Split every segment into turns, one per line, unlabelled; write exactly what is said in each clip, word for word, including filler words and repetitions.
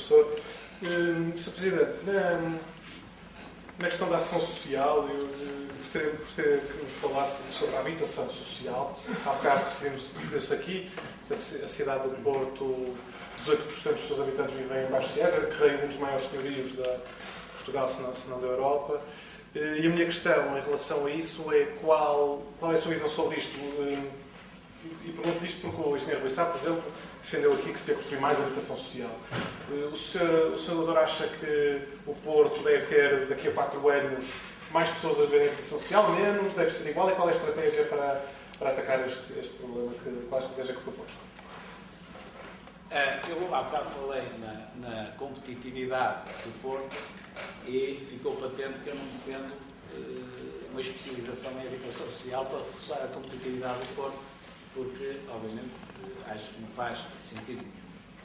Professor. senhor Presidente, na, na questão da ação social, eu gostaria, gostaria que nos falasse sobre a habitação social. Há bocado referiu-se aqui, a, a cidade do Porto, dezoito por cento dos seus habitantes vivem em baixos sociais, é que reina um dos maiores senhorios da Portugal, se não, se não da Europa. E a minha questão em relação a isso é qual, qual é a sua visão sobre isto? E pergunto isto porque o engenheiro Rui Sá, por exemplo, defendeu aqui que se deve construir mais habitação social. O senhor, o senhor doutor acha que o Porto deve ter, daqui a quatro anos, mais pessoas a viverem em habitação social, menos, deve ser igual? E qual é a estratégia para, para atacar este, este problema? Que, qual é a estratégia que propõe?
Eu há bocado falei na, na competitividade do Porto e ficou patente que eu não defendo uh, uma especialização em habitação social para reforçar a competitividade do Porto, porque, obviamente, uh, acho que não faz sentido nenhum.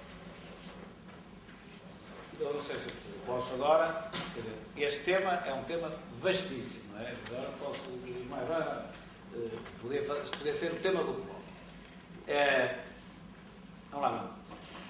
Eu não sei se posso agora, quer dizer, este tema é um tema vastíssimo, não é? Agora posso mais uh, poder, poder ser o tema do Porto. Uh, vamos lá, vamos.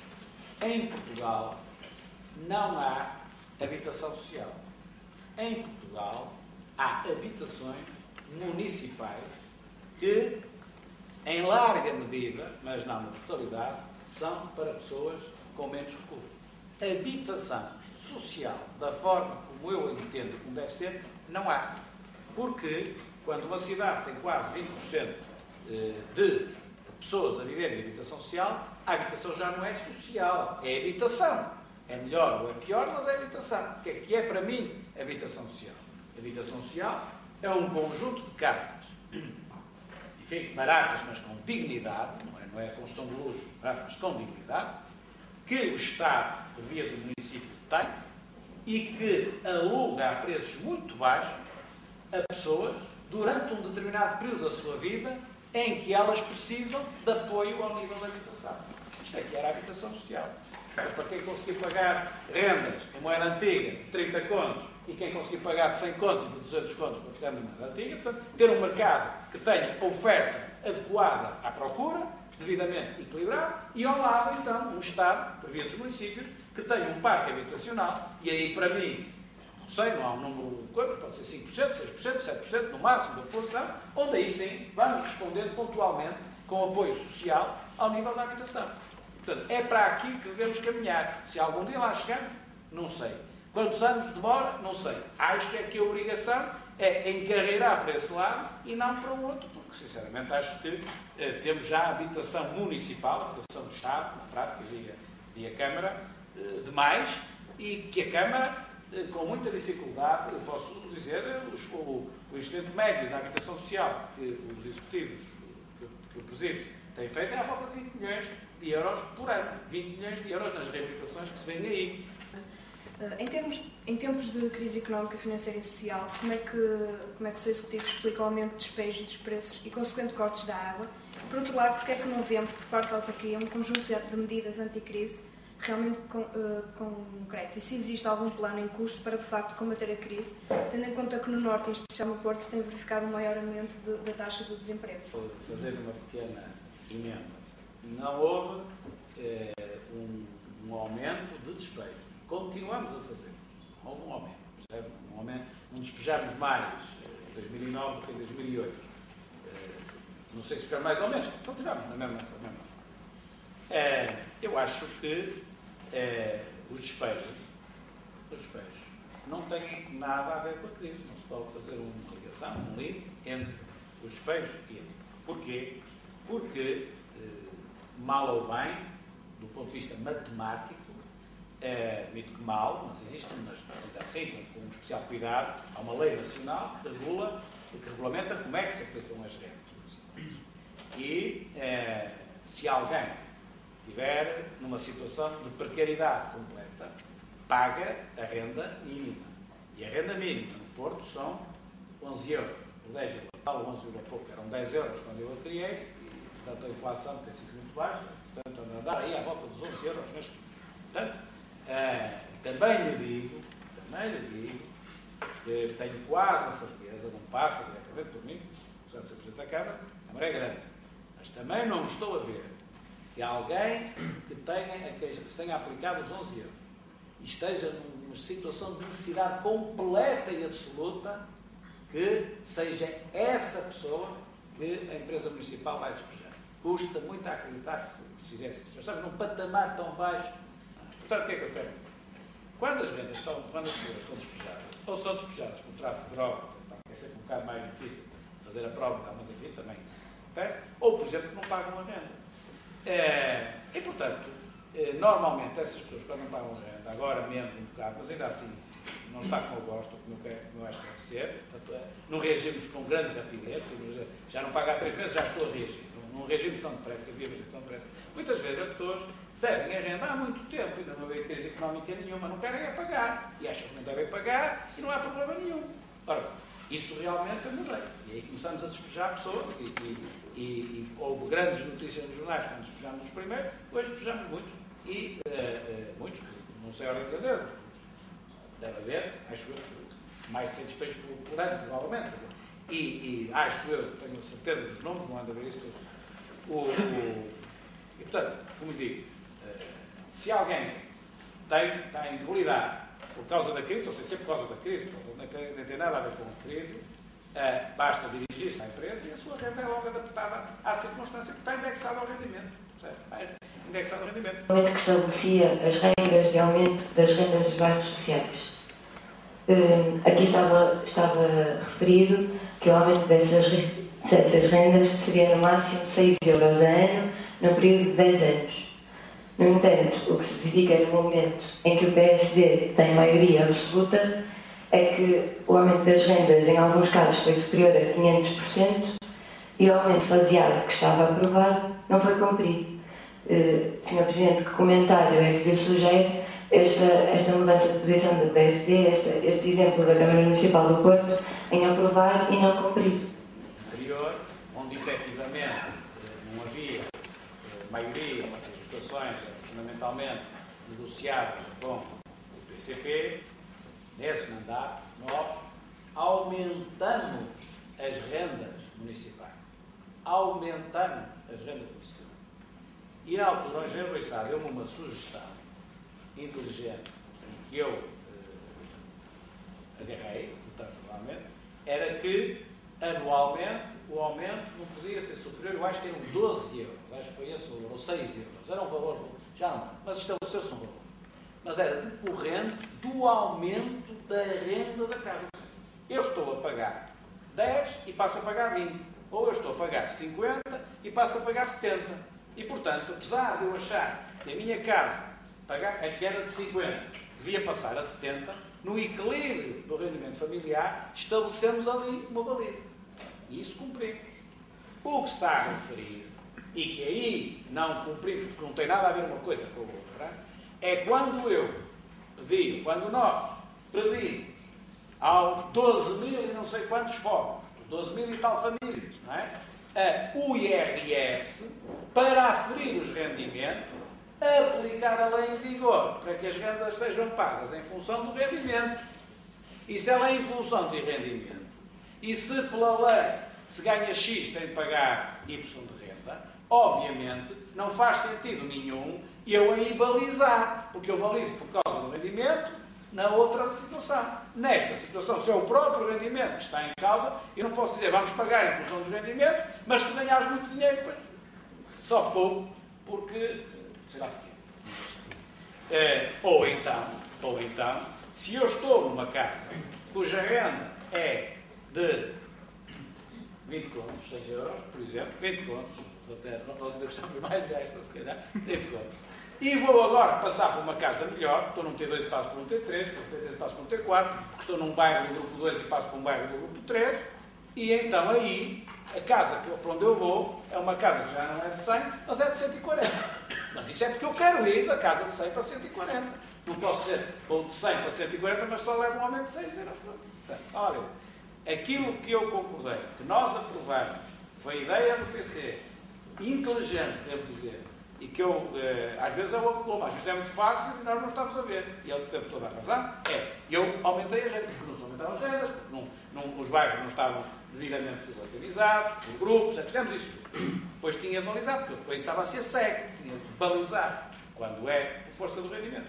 Em Portugal não há habitação social. Em Portugal há habitações municipais que, em larga medida, mas não na totalidade, são para pessoas com menos recursos. Habitação social, da forma como eu entendo como deve ser, não há. Porque quando uma cidade tem quase vinte por cento de pessoas a viver em habitação social, a habitação já não é social, é habitação. É melhor ou é pior, mas é habitação. O que é que é para mim habitação social? Habitação social é um conjunto de casas, enfim, baratas, mas com dignidade, não é, não é a construção de luxo, baratas, mas com dignidade, que o Estado, por via do município, tem e que aluga a preços muito baixos a pessoas durante um determinado período da sua vida em que elas precisam de apoio ao nível da habitação. Isto aqui era a habitação social. Para quem conseguir pagar rendas em moeda antiga de trinta contos e quem conseguir pagar de cem contos e de duzentos contos para pegar na moeda antiga, portanto, ter um mercado que tenha oferta adequada à procura, devidamente equilibrado, e ao lado, então, um Estado, por via dos municípios, que tenha um parque habitacional, e aí, para mim, não sei, não há um número de coisas, pode ser cinco por cento, seis por cento, sete por cento, no máximo da população, onde aí sim vamos respondendo pontualmente com apoio social ao nível da habitação. Portanto, é para aqui que devemos caminhar. Se algum dia lá chegamos, não sei. Quantos anos demora, não sei. Acho que é que a obrigação é encarreirar para esse lado e não para um outro, porque, sinceramente, acho que eh, temos já a habitação municipal, a habitação do Estado, na prática, via, via Câmara, eh, demais, e que a Câmara, eh, com muita dificuldade, eu posso dizer, os, o, o investimento médio da habitação social que os executivos que, que eu presido têm feito é à volta de vinte milhões de euros por ano. vinte milhões de euros nas reabilitações que se vêem aí.
Em, termos, em tempos de crise económica, financeira e social, como é que, como é que o seu Executivo explica o aumento de despejos dos preços e consequente cortes da água? Por outro lado, porque é que não vemos, por parte da autarquia, um conjunto de medidas anticrise realmente com, uh, concreto? E se existe algum plano em curso para, de facto, combater a crise, tendo em conta que no Norte, em especial no Porto, se tem verificado um maior aumento de, da taxa de desemprego?
Vou fazer uma pequena emenda. Não houve eh, um, um aumento de despejo. Continuamos a fazer. Não houve um aumento. Percebe? Um aumento. Não despejamos mais em dois mil e nove do que em dois mil e oito. Eh, não sei se ficar mais ou menos. Continuamos na mesma, da mesma forma. Eh, eu acho que eh, os despejos, os despejos não têm nada a ver com a crise. Não se pode fazer uma ligação, um link entre os despejos e a crise. Porquê? Porque mal ou bem, do ponto de vista matemático, é, admito que mal, mas existe, mas ainda assim, com, com um especial cuidado, há uma lei nacional que regula, que regulamenta como é que se aplicam as rendas. E é, se alguém estiver numa situação de precariedade completa, paga a renda mínima. E a renda mínima no Porto são onze euros. dez euros, onze euros pouco, eram dez euros quando eu a criei. Portanto, a inflação tem sido muito baixa, portanto, andar aí à volta dos onze euros neste momento. Portanto, uh, também lhe digo, também lhe digo, que tenho quase a certeza, não passa diretamente por mim, o senhor Presidente da Câmara, a maré é grande, mas também não estou a ver que alguém que tenha, que se tenha aplicado os onze euros. e esteja numa situação de necessidade completa e absoluta, que seja essa pessoa que a empresa municipal vai despejar. Custa muito a acreditar que se, que se fizesse isso. Sabe, num patamar tão baixo. Portanto, o que é que eu quero dizer? Quando as rendas estão, quando as pessoas estão despejadas, ou são despejadas por tráfico de drogas, então, é sempre um bocado mais difícil fazer a prova, tá, mas enfim, também acontece, ou, por exemplo, que não pagam a renda. É, e, portanto, é, normalmente essas pessoas, quando não pagam a renda, agora menos um bocado, mas ainda assim, não está como eu gosto, como eu, quero, como eu acho que deve ser, portanto, é, não reagimos com grande rapidez, já não pago há três meses, já estou a reagir. Não, não reagimos tão depressa, vivos tão depressa. Muitas vezes as pessoas devem a renda há muito tempo, ainda não havia crise económica nenhuma, não querem é pagar, e acham que não devem pagar, e não há problema nenhum. Ora, isso realmente é mudei. E aí começamos a despejar pessoas, e, e, e, e houve grandes notícias nos jornais quando despejamos os primeiros, hoje despejamos muitos, e uh, uh, muitos, não sei a ordem de grandeza, deve haver, acho eu, mais de cem despejos por, por ano, provavelmente. Dizer, e, e acho eu, tenho certeza dos números, não ando a ver isso tudo. O, o, e, portanto, como digo, uh, se alguém tem, tem debilidade por causa da crise, ou seja, sempre por causa da crise, não tem, não tem nada a ver com a crise, uh, basta dirigir-se à empresa e a sua renda é logo adaptada à circunstância que está indexada ao rendimento. Percebe? Indexado ao rendimento.
Que estabelecia as regras de aumento das rendas dos bairros sociais. Uh, aqui estava, estava referido que o aumento dessas, dessas rendas seria no máximo seis euros a ano, no período de dez anos. No entanto, o que se verifica no momento em que o P S D tem maioria absoluta é que o aumento das rendas, em alguns casos, foi superior a quinhentos por cento e o aumento faseado que estava aprovado não foi cumprido. Uh, senhor Presidente, que comentário é que lhe sugere esta, esta mudança de posição do P S D, este, este exemplo da Câmara Municipal do Porto, em aprovar e não cumprir?
Anterior, onde efetivamente não havia maioria, as votações fundamentalmente negociadas com o P C P, nesse mandato, nós aumentamos as rendas municipais. Aumentamos as rendas municipais. E na altura, o engenheiro Rui Sá deu-me uma sugestão inteligente que eu eh, agarrei, portanto, anualmente, era que anualmente o aumento não podia ser superior, eu acho que eram doze euros, acho que foi esse o valor, ou seis euros, era um valor, já não, mas estabeleceu-se um valor. Mas era decorrente do aumento da renda da casa. Eu estou a pagar dez e passo a pagar vinte, ou eu estou a pagar cinquenta e passo a pagar setenta. E, portanto, apesar de eu achar que a minha casa, a que era de cinquenta, devia passar a setenta, no equilíbrio do rendimento familiar, estabelecemos ali uma baliza. E isso cumprimos. O que se está a referir, e que aí não cumprimos, porque não tem nada a ver uma coisa com a outra, é quando eu pedi, quando nós pedimos aos doze mil e não sei quantos fóruns, doze mil e tal famílias, não é? A o I R S para aferir os rendimentos, aplicar a lei em vigor para que as rendas sejam pagas em função do rendimento. E se ela é em função de rendimento, e se pela lei se ganha X tem de pagar Y de renda, obviamente não faz sentido nenhum eu aí balizar, porque eu balizo por causa do rendimento na outra situação. Nesta situação, se é o próprio rendimento que está em causa, eu não posso dizer vamos pagar em função dos rendimentos, mas se ganhares muito dinheiro, depois só pouco, porque será porquê? É, ou então, ou então, se eu estou numa casa cuja renda é de vinte contos, cem euros, por exemplo, vinte contos, nós ainda gostamos mais desta, se calhar, vinte contos. E vou agora passar por uma casa melhor, estou num T dois e passo por um T três, estou num T três e passo por um T quatro, porque estou num bairro do grupo dois e passo por um bairro do grupo três, e então aí, a casa para onde eu vou é uma casa que já não é de cem, mas é de cento e quarenta. Mas isso é porque eu quero ir da casa de cem para cento e quarenta. Não posso ser ou de cem para cento e quarenta, mas só levo um aumento de seis euros. Portanto, olha, aquilo que eu concordei, que nós aprovamos, foi a ideia do P C, inteligente, devo dizer, e que eu, eh, às vezes eu ouvo, às vezes é muito fácil e nós não estamos a ver. E ele teve toda a razão. É, eu aumentei as rendas, porque não se aumentaram as rendas, porque não, não, os bairros não estavam devidamente organizados, por grupos, já fizemos isso tudo. Depois tinha de balizar, porque depois estava a ser cego, tinha de balizar, quando é por força do rendimento. Não,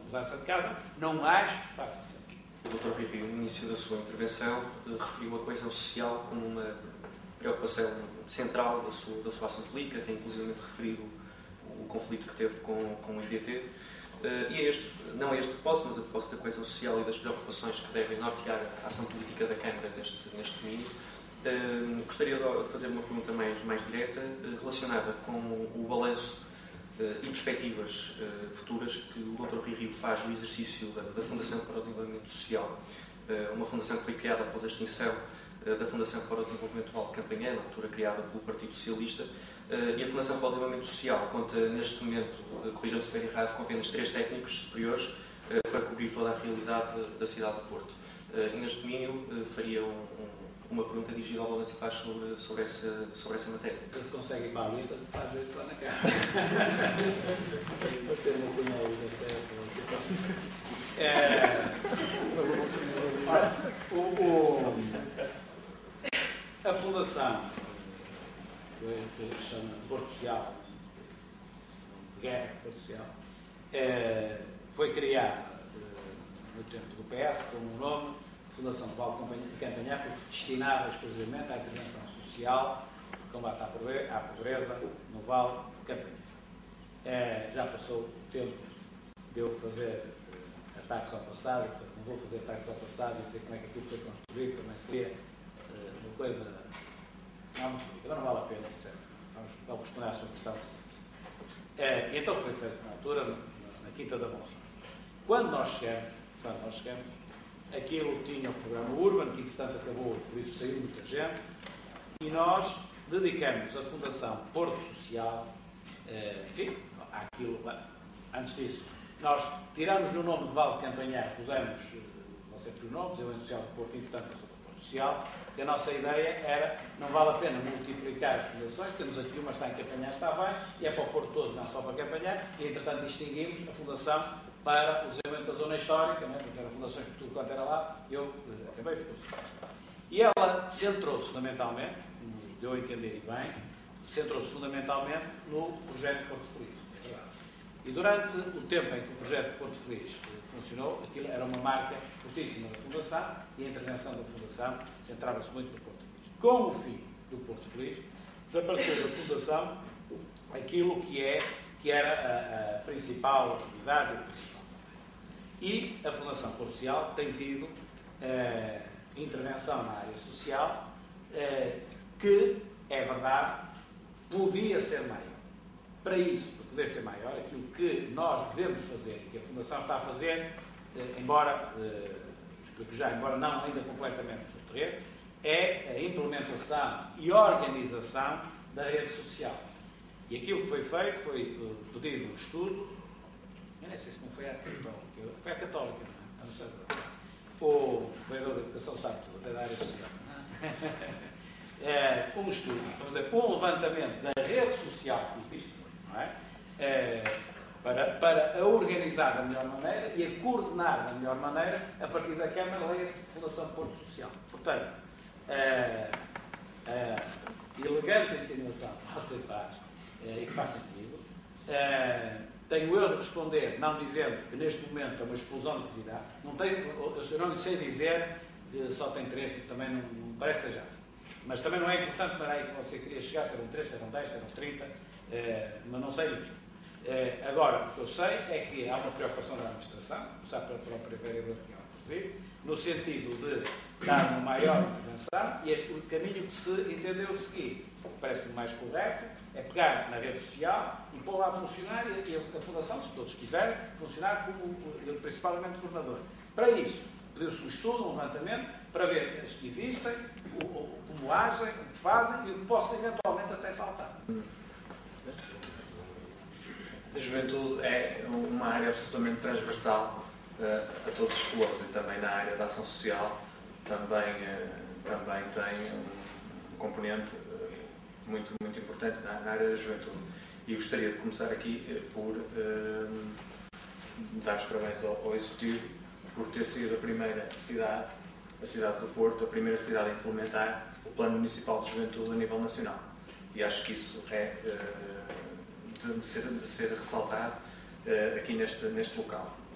mudança de casa, não acho que faça sentido.
O doutor Rui Rio, no início da sua intervenção, referiu a coesão social como uma preocupação central da sua, da sua ação política, tem inclusive referido o, o conflito que teve com, com o I D T. Uh, e é este, não é este propósito, mas a propósito da coesão social e das preocupações que devem nortear a ação política da Câmara neste, neste domínio, uh, gostaria de fazer uma pergunta mais, mais direta, uh, relacionada com o balanço uh, e perspectivas uh, futuras que o doutor Rui Rio faz do exercício da, da Fundação para o Desenvolvimento Social, uh, uma fundação que foi criada após a extinção uh, da Fundação para o Desenvolvimento Val de Campanhã, na altura criada pelo Partido Socialista. Uh, e a Fundação para o Desenvolvimento Social conta, neste momento, uh, corrijam-me se estiver errado, com apenas três técnicos superiores uh, para cobrir toda a realidade de, da cidade de Porto. Uh, e neste domínio uh, faria um, um, uma pergunta dirigida ao Balanço e Faz sobre, sobre, essa, sobre essa matéria.
Se consegue ir para a lista, faz jeito lá na cara. Vou ter uma cunha aí da é, Olha, o, o, a Fundação que se chama Porto Social, Guerra Porto Social, é, foi criada no tempo do P S com o nome Fundação de Val de Campanhã, porque se destinava exclusivamente à intervenção social, combate à pobreza no Val de Campanhã. É, já passou o tempo de eu fazer ataques ao passado, portanto não vou fazer ataques ao passado e dizer como é que aquilo foi construído, também seria é, uma coisa. Não, agora não vale a pena, sinceramente. Vamos, vamos responder à sua questão. É, então foi feito na altura, na, na Quinta da Bolsa. Quando nós chegamos, quando nós chegamos, aquilo tinha o programa Urban, que entretanto acabou, por isso saiu muita gente, e nós dedicamos a Fundação Porto Social, é, enfim, àquilo, antes disso, nós tiramos o nome de Val de Campanhã, pusemos, não sei os nomes, eu em Social do Porto, entretanto, eu sou do Porto Social. A nossa ideia era, não vale a pena multiplicar as fundações, temos aqui uma, está em Campanhã, está bem, e é para o Porto todo, não só para Campanhã, e entretanto distinguimos a Fundação para o desenvolvimento da zona histórica, né? Porque eram fundações por tudo quanto era lá, e eu acabei, ficou super. E ela centrou-se fundamentalmente, deu a entender e bem, centrou-se fundamentalmente no projeto Porto Feliz. E durante o tempo em que o projeto Porto Feliz funcionou, aquilo era uma marca fortíssima da Fundação e a intervenção da Fundação centrava-se muito no Porto Feliz. Com o fim do Porto Feliz, desapareceu da Fundação aquilo que, é, que era a, a principal atividade e a principal. E a Fundação Porto Social tem tido eh, intervenção na área social eh, que, é verdade, podia ser maior. Para isso, para poder ser maior, aquilo que nós devemos fazer e que a Fundação está a fazer, eh, embora, eh, explico já, embora não ainda completamente no terreno, é a implementação e organização da rede social. E aquilo que foi feito foi uh, pedido um estudo, eu nem sei se não foi à Católica, foi à Católica, não é? Não sei. O vereador da Educação sabe tudo, até da área social. É, um estudo, vamos dizer, um levantamento da rede social que existe, não é? É, para, para a organizar da melhor maneira e a coordenar da melhor maneira a partir da Câmara, leia-se Fundação Porto Social. Portanto, a, a elegante insinuação que você faz, é, e que faz sentido, é, tenho eu de responder, não dizendo que neste momento é uma explosão de atividade, não tenho, eu não lhe sei dizer que só tem três, e também não, não parece que seja assim. Mas também não é importante para aí que você queria chegar, se eram três, se eram dez, se eram trinta, é, mas não sei mesmo. É, agora, o que eu sei é que há uma preocupação da administração, começar pela própria vereadora que ela preside, no sentido de dar uma maior intervenção, e é o caminho que se entendeu o seguinte, parece-me mais correto, é pegar na rede social e pôr lá a funcionar e a, a Fundação, se todos quiserem, funcionar como, principalmente, coordenador. Para isso, pediu-se um estudo, um levantamento, para ver as que existem, o, o, como agem, o que fazem e o que possa eventualmente até faltar.
A juventude é uma área absolutamente transversal uh, a todos os clubes e também na área da ação social também, uh, também tem um componente uh, muito, muito importante na, na área da juventude. E gostaria de começar aqui uh, por uh, dar os parabéns ao, ao Executivo por ter sido a primeira cidade, a cidade do Porto, a primeira cidade a implementar o Plano Municipal de Juventude a nível nacional. E acho que isso é uh, de, ser, de ser ressaltado uh, aqui neste, neste local.